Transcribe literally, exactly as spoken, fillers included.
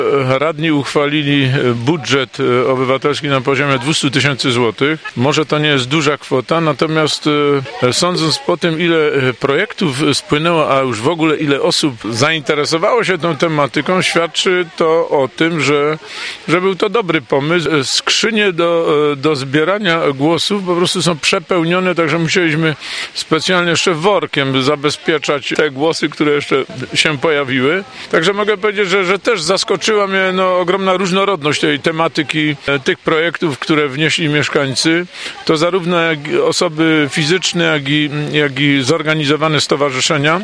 Radni uchwalili budżet obywatelski na poziomie dwieście tysięcy złotych. Może to nie jest duża kwota, natomiast sądząc po tym, ile projektów spłynęło, a już w ogóle ile osób zainteresowało się tą tematyką, świadczy to o tym, że, że był to dobry pomysł. Skrzynie do, do zbierania głosów po prostu są przepełnione, także musieliśmy specjalnie jeszcze workiem zabezpieczać te głosy, które jeszcze się pojawiły. Także mogę powiedzieć, że, że też zaskoczyła mnie no, ogromna różnorodność tej tematyki, tych projektów, które wnieśli mieszkańcy. To zarówno jak osoby fizyczne, jak i, jak i zorganizowane stowarzyszenia.